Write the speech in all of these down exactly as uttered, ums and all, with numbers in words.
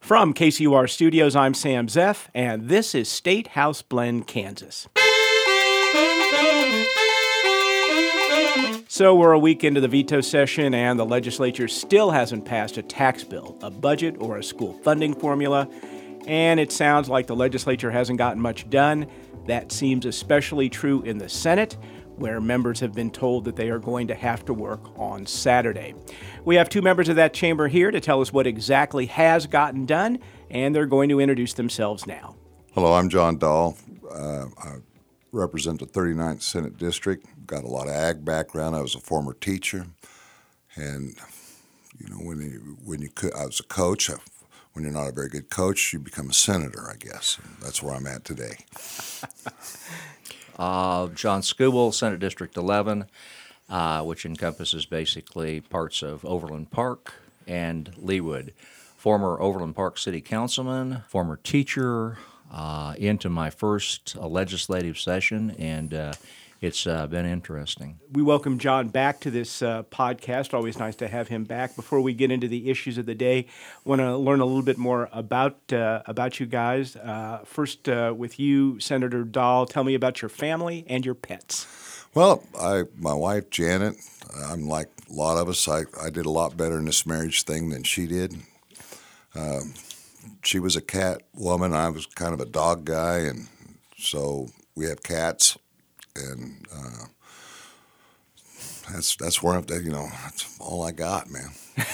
From K C U R Studios, I'm Sam Zeff, and this is State House Blend, Kansas. So we're a week into the veto session, and the legislature still hasn't passed a tax bill, a budget, or a school funding formula. And it sounds like the legislature hasn't gotten much done. That seems especially true in the Senate, where members have been told that they are going to have to work on Saturday. We have two members of that chamber here to tell us what exactly has gotten done, and they're going to introduce themselves now. Hello, I'm John Dahl. Uh, I represent the thirty-ninth Senate District. Got a lot of ag background. I was a former teacher, and you know, when you when you could, I was a coach. I, when you're not a very good coach, you become a senator, I guess. And that's where I'm at today. Uh, John Skubal, Senate District eleven, uh, which encompasses basically parts of Overland Park and Leawood. Former Overland Park City Councilman, former teacher, uh, into my first uh, legislative session, and uh, it's uh, been interesting. We welcome John back to this uh, podcast. Always nice to have him back. Before we get into the issues of the day, I want to learn a little bit more about uh, about you guys. Uh, first, uh, with you, Senator Dahl, tell me about your family and your pets. Well, I my wife, Janet, I'm like a lot of us. I, I did a lot better in this marriage thing than she did. Um, she was a cat woman. I was kind of a dog guy, and so we have cats. And uh, that's that's where I'm, you know, that's all I got, man.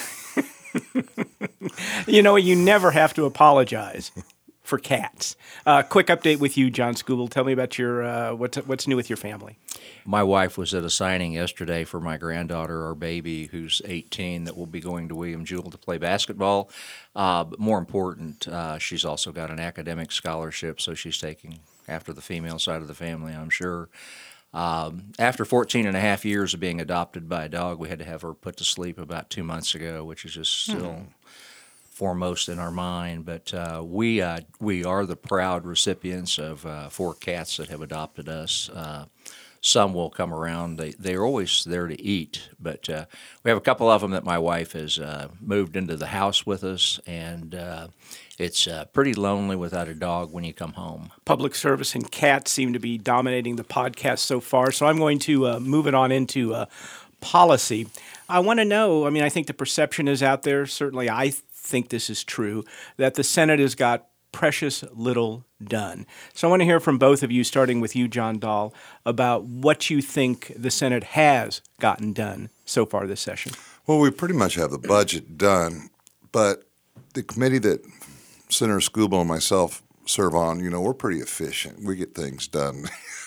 You know, you never have to apologize for cats. Uh, quick update with you, John Skubal. Tell me about your uh, what's what's new with your family. My wife was at a signing yesterday for my granddaughter, our baby, who's eighteen, that will be going to William Jewell to play basketball. Uh, but more important, uh, she's also got an academic scholarship, so she's taking after the female side of the family, I'm sure. Um, after fourteen and a half years of being adopted by a dog, we had to have her put to sleep about two months ago, which is just still mm-hmm. foremost in our mind. But uh, we uh, we are the proud recipients of uh, four cats that have adopted us. Uh, some will come around. They, they're always there to eat, but uh, we have a couple of them that my wife has uh, moved into the house with us, and uh, it's uh, pretty lonely without a dog when you come home. Public service and cats seem to be dominating the podcast so far, so I'm going to uh, move it on into uh, policy. I want to know, I mean, I think the perception is out there, certainly I think this is true, that the Senate has got precious little done. So I want to hear from both of you, starting with you, John Dahl, about what you think the Senate has gotten done so far this session. Well, we pretty much have the budget done, but the committee that Senator Skubal and myself serve on, you know, we're pretty efficient. We get things done.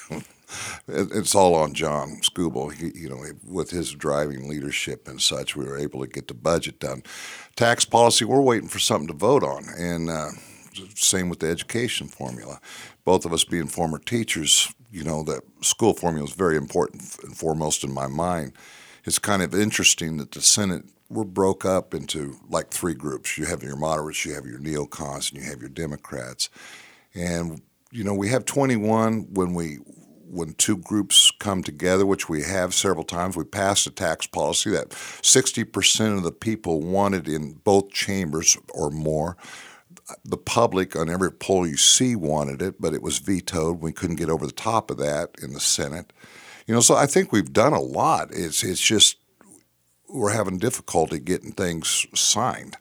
It's all on John Skubal. He, you know, with his driving leadership and such, we were able to get the budget done. Tax policy, we're waiting for something to vote on, and uh, same with the education formula. Both of us being former teachers, you know, the school formula is very important and foremost in my mind. It's kind of interesting that the Senate, we're broke up into like three groups. You have your moderates, you have your neocons, and you have your Democrats. And, you know, we have twenty-one when we when two groups come together, which we have several times. We passed a tax policy that sixty percent of the people wanted in both chambers or more. The public on every poll you see wanted it, but it was vetoed. We couldn't get over the top of that in the Senate. You know, so I think we've done a lot. It's it's just we're having difficulty getting things signed.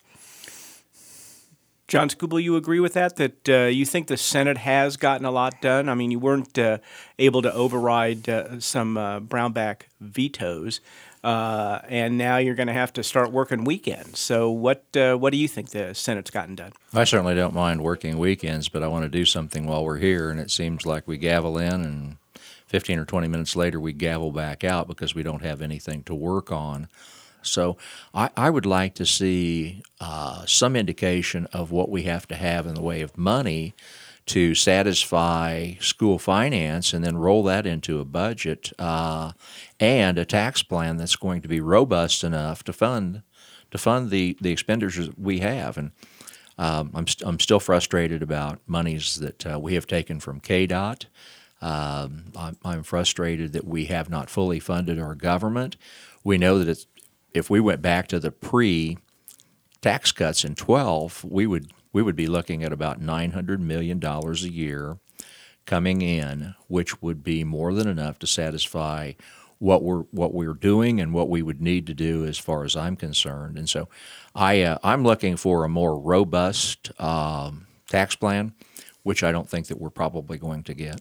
John Skubal, you agree with that, that uh, you think the Senate has gotten a lot done? I mean, you weren't uh, able to override uh, some uh, Brownback vetoes, uh, and now you're going to have to start working weekends. So what uh, what do you think the Senate's gotten done? I certainly don't mind working weekends, but I want to do something while we're here, and it seems like we gavel in, and fifteen or twenty minutes later we gavel back out because we don't have anything to work on. So I, I would like to see uh, some indication of what we have to have in the way of money to satisfy school finance and then roll that into a budget uh, and a tax plan that's going to be robust enough to fund to fund the, the expenditures we have. And um, I'm, st- I'm still frustrated about monies that uh, we have taken from K DOT. Um, I'm, I'm frustrated that we have not fully funded our government. We know that it's if we went back to the pre-tax tax cuts in twelve, we would we would be looking at about nine hundred million dollars a year coming in, which would be more than enough to satisfy what we're what we're doing and what we would need to do as far as I'm concerned. And so I, uh, I'm looking for a more robust um, tax plan, which I don't think that we're probably going to get.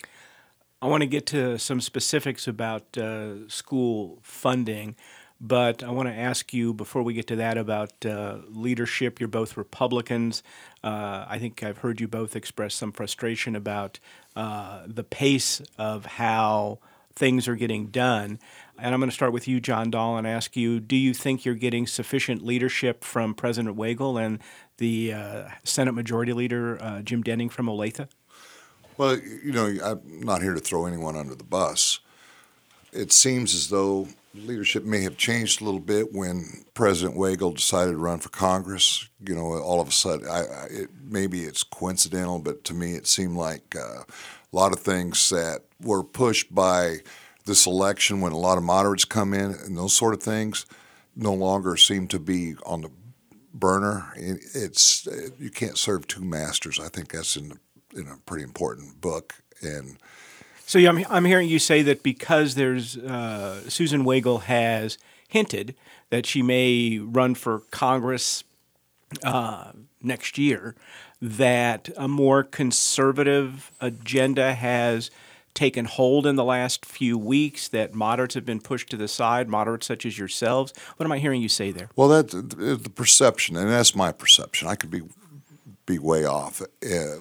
I want to get to some specifics about uh, school funding, but I want to ask you before we get to that about uh, leadership. You're both Republicans. Uh, I think I've heard you both express some frustration about uh, the pace of how things are getting done. And I'm going to start with you, John Dahl, and ask you, do you think you're getting sufficient leadership from President Wagle and the uh, Senate Majority Leader, uh, Jim Denning from Olathe? Well, you know, I'm not here to throw anyone under the bus. It seems as though leadership may have changed a little bit when President Wagle decided to run for Congress. You know, all of a sudden, I, I, it, maybe it's coincidental, but to me it seemed like uh, a lot of things that were pushed by this election when a lot of moderates come in and those sort of things no longer seem to be on the burner. It, it's it, you can't serve two masters. I think that's in the in a pretty important book. And so yeah, I'm, I'm hearing you say that because there's uh, Susan Wagle has hinted that she may run for Congress uh, next year, that a more conservative agenda has taken hold in the last few weeks, that moderates have been pushed to the side, moderates such as yourselves. What am I hearing you say there? Well, that's the perception, and that's my perception. I could be be way off. Uh,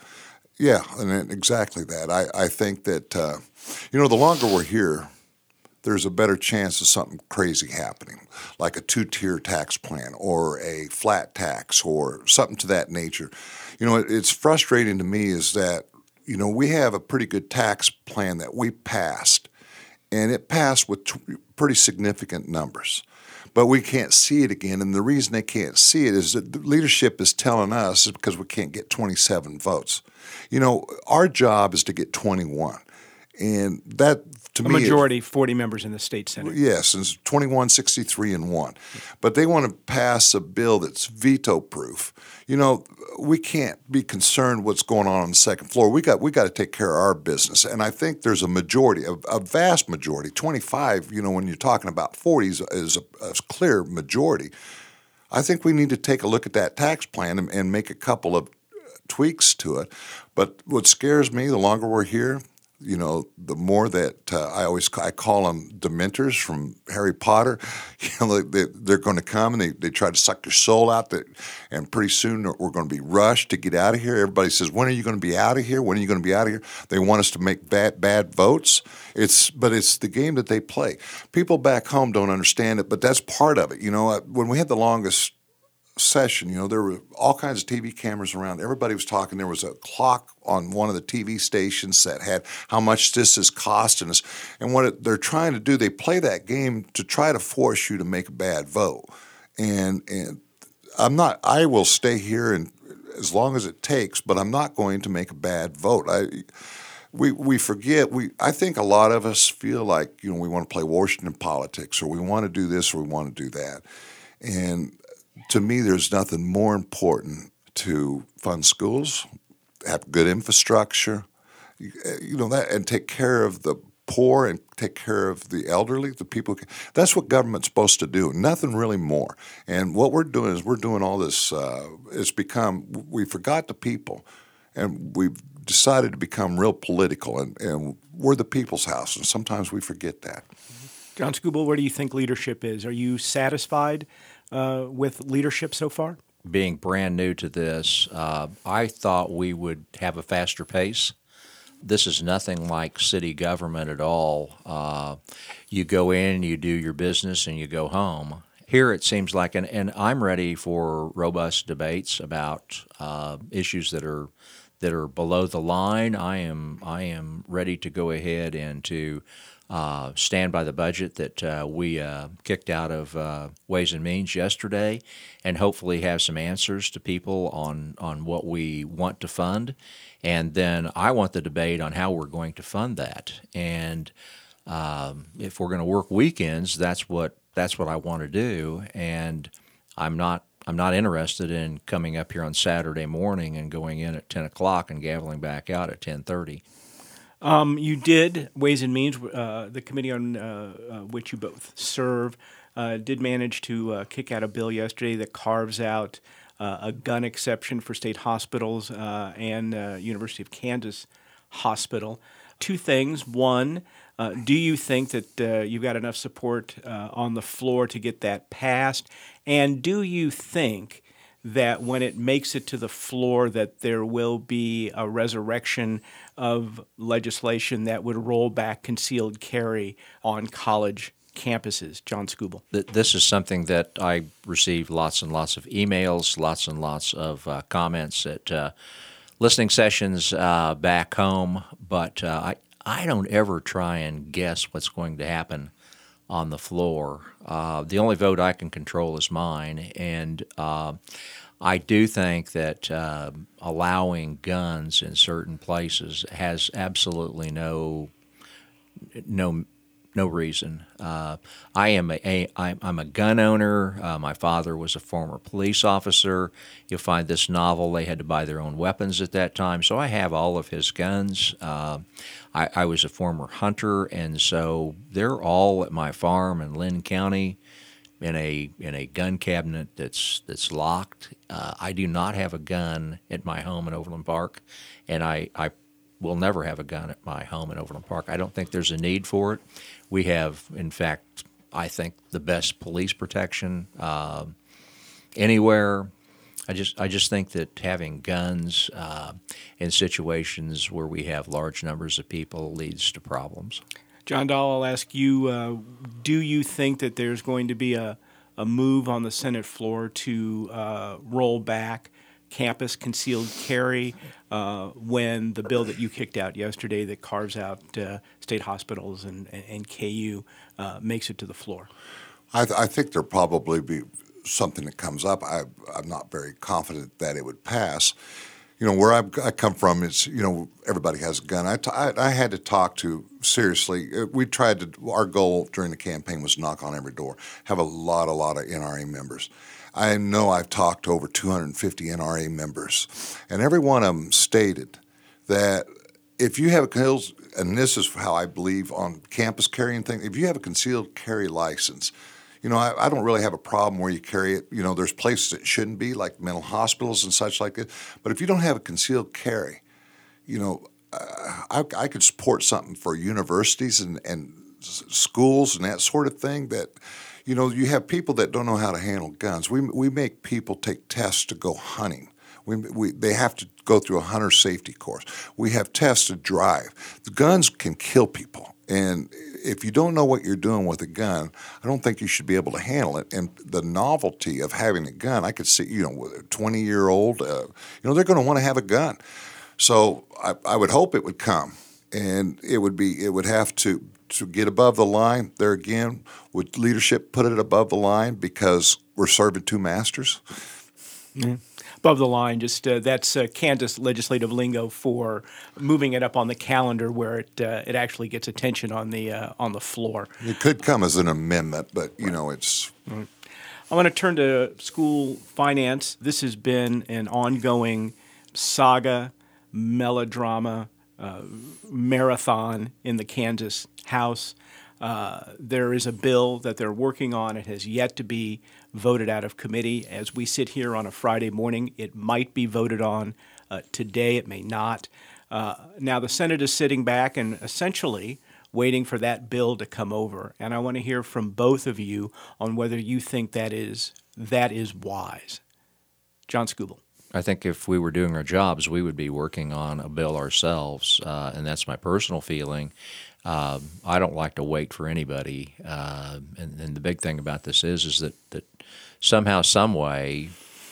Yeah, and exactly that. I, I think that, uh, you know, the longer we're here, there's a better chance of something crazy happening, like a two-tier tax plan or a flat tax or something to that nature. You know, it, it's frustrating to me is that, you know, we have a pretty good tax plan that we passed, and it passed with t- pretty significant numbers. But we can't see it again, and the reason they can't see it is that the leadership is telling us is because we can't get twenty-seven votes. You know, our job is to get twenty-one, and that to a me, a majority, forty members in the state senate. Yes, and it's twenty-one, sixty-three, and one. But they want to pass a bill that's veto-proof. You know, we can't be concerned what's going on on the second floor. We got we got to take care of our business, and I think there's a majority, a, a vast majority, twenty-five. You know, when you're talking about forties, is a, a clear majority. I think we need to take a look at that tax plan and, and make a couple of tweaks to it. But what scares me, the longer we're here, you know, the more that uh, I always I call them Dementors from Harry Potter. You know, they, they're going to come and they, they try to suck your soul out. That, and pretty soon we're going to be rushed to get out of here. Everybody says, "When are you going to be out of here? When are you going to be out of here?" They want us to make bad bad votes. It's but it's the game that they play. People back home don't understand it, but that's part of it. You know, when we had the longest session, you know, there were all kinds of T V cameras around. Everybody was talking. There was a clock on one of the T V stations that had how much this is costing us. And what it, they're trying to do, they play that game to try to force you to make a bad vote. And and I'm not, I will stay here and as long as it takes, but I'm not going to make a bad vote. I we we forget, we I think a lot of us feel like, you know, we want to play Washington politics or we want to do this or we want to do that. And to me, there's nothing more important to fund schools, have good infrastructure, you know, that, and take care of the poor and take care of the elderly, the people. That's what government's supposed to do. Nothing really more. And what we're doing is we're doing all this. Uh, it's become we forgot the people, and we've decided to become real political. And, and we're the people's house, and sometimes we forget that. John Skubal, where do you think leadership is? Are you satisfied Uh, with leadership so far? Being brand new to this, uh, I thought we would have a faster pace. This is nothing like city government at all. Uh, you go in, you do your business, and you go home. Here it seems like, and, and I'm ready for robust debates about uh, issues that are that are below the line. I am I am ready to go ahead and to Uh, stand by the budget that uh, we uh, kicked out of uh, Ways and Means yesterday, and hopefully have some answers to people on, on what we want to fund. And then I want the debate on how we're going to fund that. And um, if we're going to work weekends, that's what that's what I want to do. And I'm not I'm not interested in coming up here on Saturday morning and going in at ten o'clock and gaveling back out at ten thirty. Um, you did, Ways and Means, uh, the committee on uh, uh, which you both serve, uh, did manage to uh, kick out a bill yesterday that carves out uh, a gun exception for state hospitals uh, and uh, University of Kansas Hospital. Two things. One, uh, do you think that uh, you've got enough support uh, on the floor to get that passed? And do you think that when it makes it to the floor that there will be a resurrection of legislation that would roll back concealed carry on college campuses? John Skubal. This is something that I received lots and lots of emails, lots and lots of uh, comments at uh, listening sessions uh, back home, but uh, I, I don't ever try and guess what's going to happen on the floor. Uh, the only vote I can control is mine, and uh, I do think that uh, allowing guns in certain places has absolutely no no no reason. Uh, I am a, a I'm a gun owner. Uh, my father was a former police officer. You'll find this novel. They had to buy their own weapons at that time, so I have all of his guns. Uh, I, I was a former hunter, and so they're all at my farm in Lynn County in a in a gun cabinet that's that's locked. Uh, I do not have a gun at my home in Overland Park, and I, I will never have a gun at my home in Overland Park. I don't think there's a need for it. We have, in fact, I think the best police protection uh, anywhere. I just I just think that having guns uh, in situations where we have large numbers of people leads to problems. John Dahl, I'll ask you, uh, do you think that there's going to be a, a move on the Senate floor to uh, roll back campus concealed carry uh, when the bill that you kicked out yesterday that carves out uh, state hospitals and, and K U uh, makes it to the floor? I, th- I think there'll probably be something that comes up. I, I'm not very confident that it would pass. You know, where I, I come from, it's, you know, everybody has a gun. I, t- I, I had to talk to, seriously, we tried to, our goal during the campaign was knock on every door, have a lot, a lot of N R A members. I know I've talked to over two hundred fifty N R A members, and every one of them stated that if you have a, and this is how I believe on campus carrying things, if you have a concealed carry license, you know, I, I don't really have a problem where you carry it. You know, there's places it shouldn't be, like mental hospitals and such like that. But if you don't have a concealed carry, you know, uh, I, I could support something for universities and, and schools and that sort of thing that, you know, you have people that don't know how to handle guns. We we make people take tests to go hunting. We, we they have to go through a hunter safety course. We have tests to drive. The guns can kill people. And if you don't know what you're doing with a gun, I don't think you should be able to handle it. And the novelty of having a gun, I could see, you know, with a twenty-year-old, uh, you know, they're going to want to have a gun. So I, I would hope it would come, and it would be, it would have to, to get above the line. There again, would leadership put it above the line because we're serving two masters? Mm-hmm. Above the line, just uh, that's uh, Kansas legislative lingo for moving it up on the calendar where it uh, it actually gets attention on the uh, on the floor. It could come as an amendment, but you know it's. Right. I want to turn to school finance. This has been an ongoing saga, melodrama, uh, marathon in the Kansas House. Uh, there is a bill that they're working on. It has yet to be voted out of committee. As we sit here on a Friday morning, it might be voted on uh, today. It may not. Uh, now, the Senate is sitting back and essentially waiting for that bill to come over. And I want to hear from both of you on whether you think that is that is wise. John Skubal. I think if we were doing our jobs, we would be working on a bill ourselves, uh, and that's my personal feeling. Uh, I don't like to wait for anybody, uh, and, and the big thing about this is is that, that somehow, some way,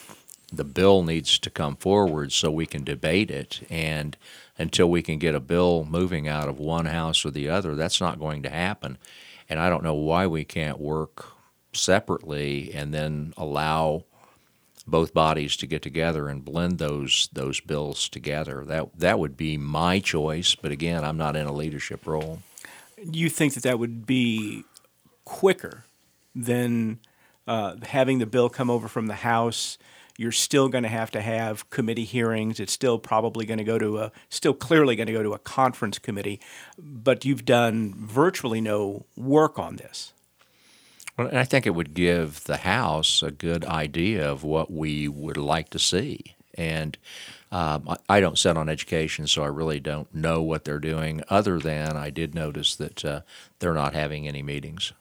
the bill needs to come forward so we can debate it, and until we can get a bill moving out of one house or the other, that's not going to happen. And I don't know why we can't work separately and then allow both bodies to get together and blend those those bills together. That that would be my choice, but again, I'm not in a leadership role. You think that that would be quicker than uh, having the bill come over from the House, you're still going to have to have committee hearings. It's still probably going to go to a, still clearly going to go to a conference committee, but you've done virtually no work on this. Well, and I think it would give the House a good idea of what we would like to see. And um, I, I don't sit on education, so I really don't know what they're doing, other than I did notice that uh, they're not having any meetings.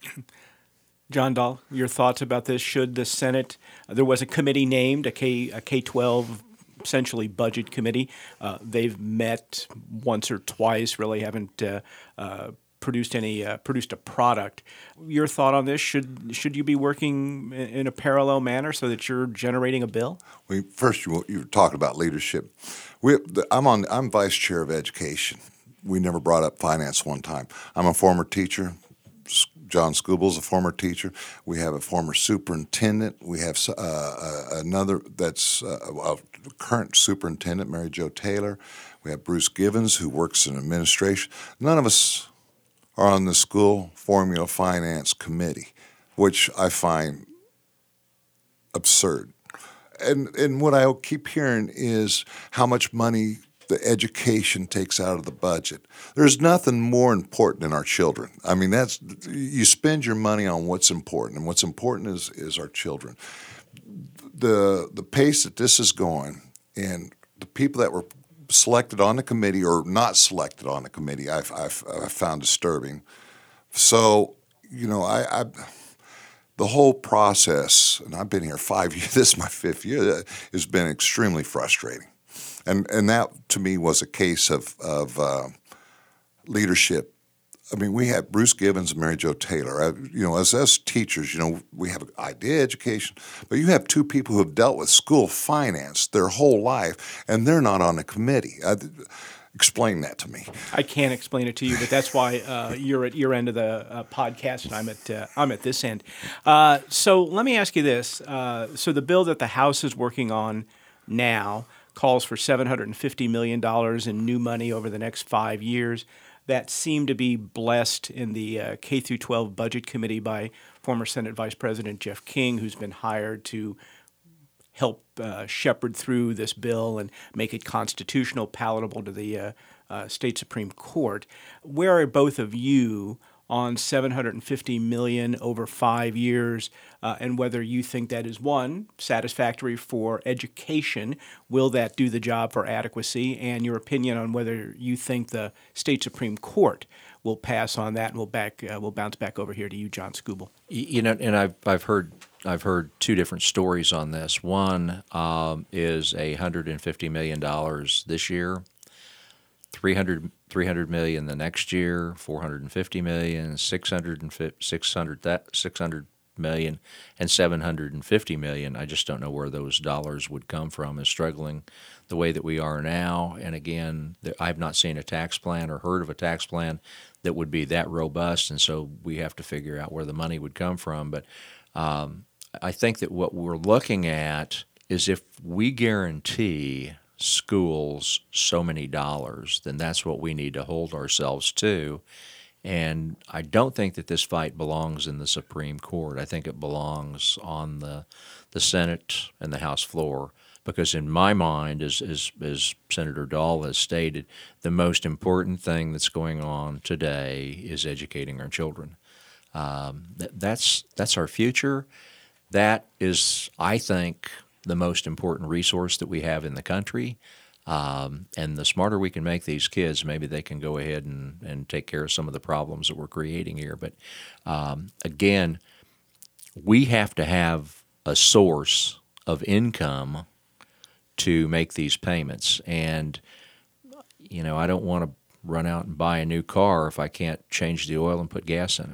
John Dahl, your thoughts about this? Should the Senate, uh, there was a committee named, a K, a K twelve essentially budget committee. Uh, they've met once or twice, really haven't uh, uh, produced any uh, produced a product. Your thought on this? Should should you be working in, in a parallel manner so that you're generating a bill? We, first, you, you were talking about leadership. We, the, I'm on. I'm vice chair of education. We never brought up finance one time. I'm a former teacher. John Skubel's a former teacher. We have a former superintendent. We have uh, uh, another that's uh, a current superintendent, Mary Jo Taylor. We have Bruce Givens, who works in administration. None of us are on the school formula finance committee, which I find absurd. And and what I keep hearing is how much money the education takes out of the budget. There's nothing more important than our children. I mean, that's you spend your money on what's important, and what's important is is our children. The the pace that this is going, and the people that were selected on the committee or not selected on the committee, I've, I've, I've found disturbing. So, you know, I, I the whole process, and I've been here five years. This is my fifth year. Has been extremely frustrating. And and that, to me, was a case of, of uh, leadership. I mean, we had Bruce Givens and Mary Jo Taylor. I, you know, as us teachers, you know, we have an idea education, but you have two people who have dealt with school finance their whole life, and they're not on the committee. I, explain that to me. I can't explain it to you, but that's why uh, you're at your end of the uh, podcast, and I'm at uh, I'm at this end. Uh, so let me ask you this: uh, so the bill that the House is working on now calls for seven hundred fifty million dollars in new money over the next five years. That seemed to be blessed in the uh, K through twelve Budget Committee by former Senate Vice President Jeff King, who's been hired to help uh, shepherd through this bill and make it constitutional, palatable to the uh, uh, state Supreme Court. Where are both of you on seven hundred fifty million dollars over five years, uh, and whether you think that is, one, satisfactory for education? Will that do the job for adequacy? And your opinion on whether you think the state Supreme Court will pass on that, and we'll back uh, we'll bounce back over here to you, John Skubel. You know, and I've I've heard I've heard two different stories on this. One um, is a hundred and fifty million dollars this year, three hundred three hundred million the next year, four hundred fifty million, six hundred six hundred that six hundred million, and seven hundred fifty million. I just don't know where those dollars would come from. Is struggling the way that we are now, and again, I've not seen a tax plan or heard of a tax plan that would be that robust, and so we have to figure out where the money would come from. But um, I think that what we're looking at is if we guarantee schools so many dollars, then that's what we need to hold ourselves to. And I don't think that this fight belongs in the Supreme Court. I think it belongs on the the Senate and the House floor, because in my mind, as, as, as Senator Dahl has stated, the most important thing that's going on today is educating our children. Um, that, that's that's our future. That is, I think, the most important resource that we have in the country. Um, and the smarter we can make these kids, maybe they can go ahead and, and take care of some of the problems that we're creating here. But um, again, we have to have a source of income to make these payments. And, you know, I don't want to run out and buy a new car if I can't change the oil and put gas in it.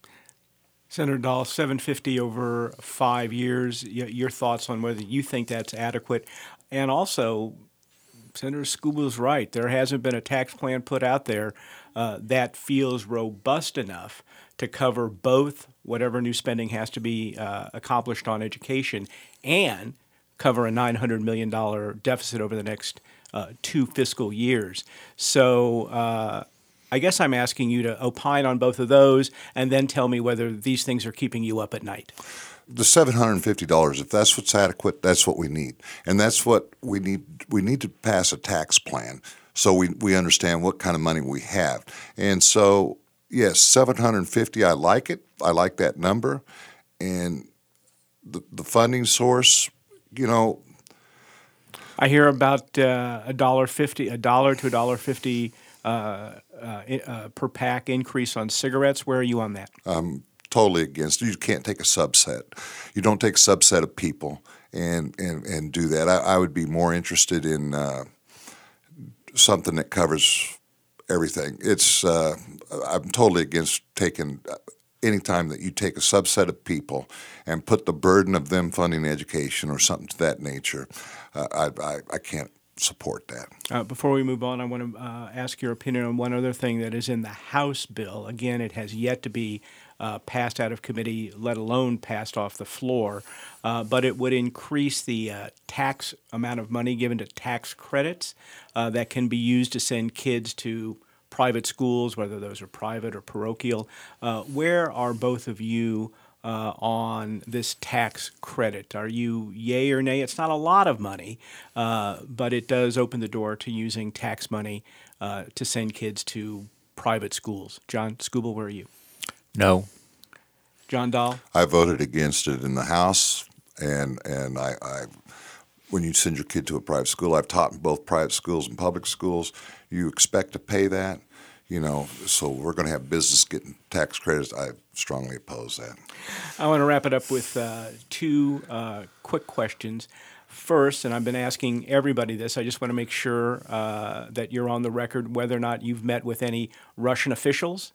Senator Dahl, seven hundred fifty over five years. Your thoughts on whether you think that's adequate, and also, Senator Skubel's right. There hasn't been a tax plan put out there uh, that feels robust enough to cover both whatever new spending has to be uh, accomplished on education and cover a nine hundred million dollars deficit over the next uh, two fiscal years. So. Uh, I guess I'm asking you to opine on both of those and then tell me whether these things are keeping you up at night. The seven hundred fifty dollars, if that's what's adequate, that's what we need. And that's what we need. We need to pass a tax plan so we, we understand what kind of money we have. And so, yes, seven hundred fifty dollars, I like it. I like that number. And the, the funding source, you know. I hear about uh, a dollar fifty, a dollar to a dollar fifty uh, uh, uh, per pack increase on cigarettes. Where are you on that? Um, Totally against it. You can't take a subset. You don't take a subset of people and and, and do that. I, I would be more interested in uh, something that covers everything. It's uh, I'm totally against taking any time that you take a subset of people and put the burden of them funding education or something to that nature. Uh, I, I I can't support that. Uh, before we move on, I want to uh, ask your opinion on one other thing that is in the House bill. Again, it has yet to be uh, passed out of committee, let alone passed off the floor, uh, but it would increase the uh, tax amount of money given to tax credits uh, that can be used to send kids to private schools, whether those are private or parochial. Uh, where are both of you Uh, on this tax credit? Are you yay or nay? It's not a lot of money, uh, but it does open the door to using tax money uh, to send kids to private schools. John Skubal, where are you? No. John Dahl? I voted against it in the House, and and I, I when you send your kid to a private school, I've taught in both private schools and public schools, you expect to pay that. You know, so we're going to have business getting tax credits. I strongly oppose that. I want to wrap it up with uh, two uh, quick questions. First, and I've been asking everybody this, I just want to make sure uh, that you're on the record whether or not you've met with any Russian officials.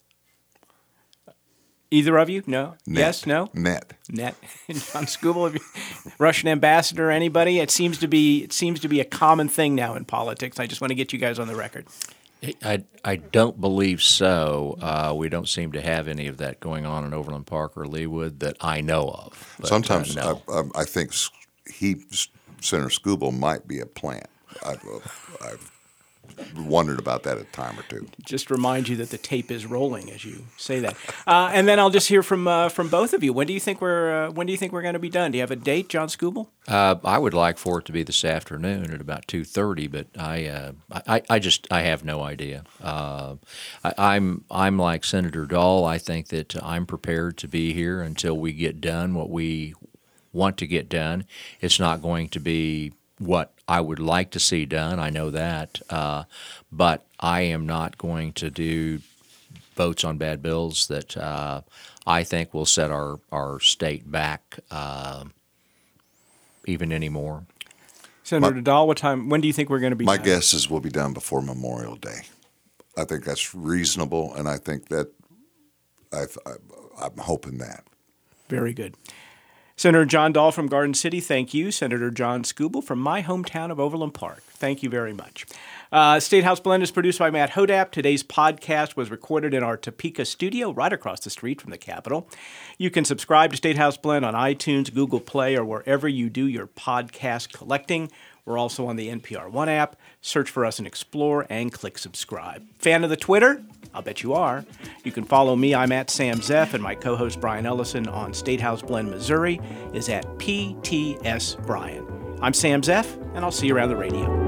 Either of you? No? Net. Yes? No? Net. Net. John Skubal, have you, Russian ambassador, anybody? It seems to be it seems to be a common thing now in politics. I just want to get you guys on the record. I, I don't believe so. Uh, we don't seem to have any of that going on in Overland Park or Leawood that I know of. But, Sometimes uh, no. I, I, I think he, Senator Skubal, might be a plant. I've, I've wondered about that a time or two. Just remind you that the tape is rolling as you say that, uh, and then I'll just hear from uh, from both of you. When do you think we're uh, When do you think we're going to be done? Do you have a date, John Skubal? Uh, I would like for it to be this afternoon at about two thirty, but I, uh, I, I just I have no idea. Uh, I, I'm I'm like Senator Dahl. I think that I'm prepared to be here until we get done what we want to get done. It's not going to be what I would like to see done. I know that, uh, but I am not going to do votes on bad bills that uh, I think will set our our state back uh, even anymore. Senator My, Dahl, what time? When do you think we're going to be My done? guess is we'll be done before Memorial Day. I think that's reasonable, and I think that I've, I, I'm hoping that. Very good. Senator John Dahl from Garden City, thank you. Senator John Skubal from my hometown of Overland Park, thank you very much. Uh, State House Blend is produced by Matt Hodap. Today's podcast was recorded in our Topeka studio right across the street from the Capitol. You can subscribe to State House Blend on iTunes, Google Play, or wherever you do your podcast collecting. We're also on the N P R One app. Search for us in Explore and click subscribe. Fan of the Twitter? I'll bet you are. You can follow me. I'm at Sam Zeff, and my co-host Brian Ellison on State House Blend, Missouri is at P T S Brian. I'm Sam Zeff, and I'll see you around the radio.